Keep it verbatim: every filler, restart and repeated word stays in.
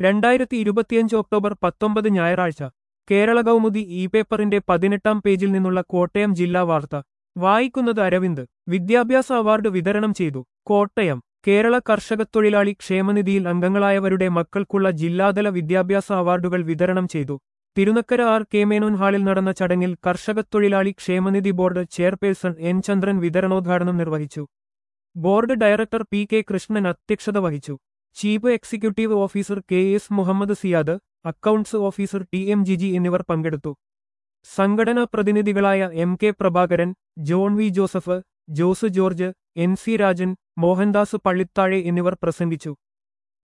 രണ്ടായിരത്തി ഇരുപത്തിയഞ്ച് ഒക്ടോബർ പത്തൊമ്പത് ഞായറാഴ്ച കേരള കൗമുദി ഇ പേപ്പറിന്റെ പതിനെട്ടാം പേജിൽ നിന്നുള്ള കോട്ടയം ജില്ലാ വാർത്ത വായിക്കുന്നത് അരവിന്ദ്. വിദ്യാഭ്യാസ അവാർഡ് വിതരണം ചെയ്തു. കോട്ടയം. കേരള കർഷകത്തൊഴിലാളി ക്ഷേമനിധിയിൽ അംഗങ്ങളായവരുടെ മക്കൾക്കുള്ള ജില്ലാതല വിദ്യാഭ്യാസ അവാർഡുകൾ വിതരണം ചെയ്തു. തിരുനക്കര ആർ കെ മേനോൻ ഹാളിൽ നടന്ന ചടങ്ങിൽ കർഷകത്തൊഴിലാളി ക്ഷേമനിധി ബോർഡ് ചെയർപേഴ്സൺ എൻ ചന്ദ്രൻ വിതരണോദ്ഘാടനം നിർവഹിച്ചു. Board director P K Krishnan അധ്യക്ഷത വഹിച്ചു. Chief executive officer K S Muhammad Siyad, accounts officer T M Jiji എന്നിവർ പങ്കെടുത്തു. സംഘടനാ പ്രതിനിധികളായ M K Prabhakaran, John V Joseph, Jose George, N C Rajan, Mohandas Pallithazhe എന്നിവർ പ്രസംഗിച്ചു.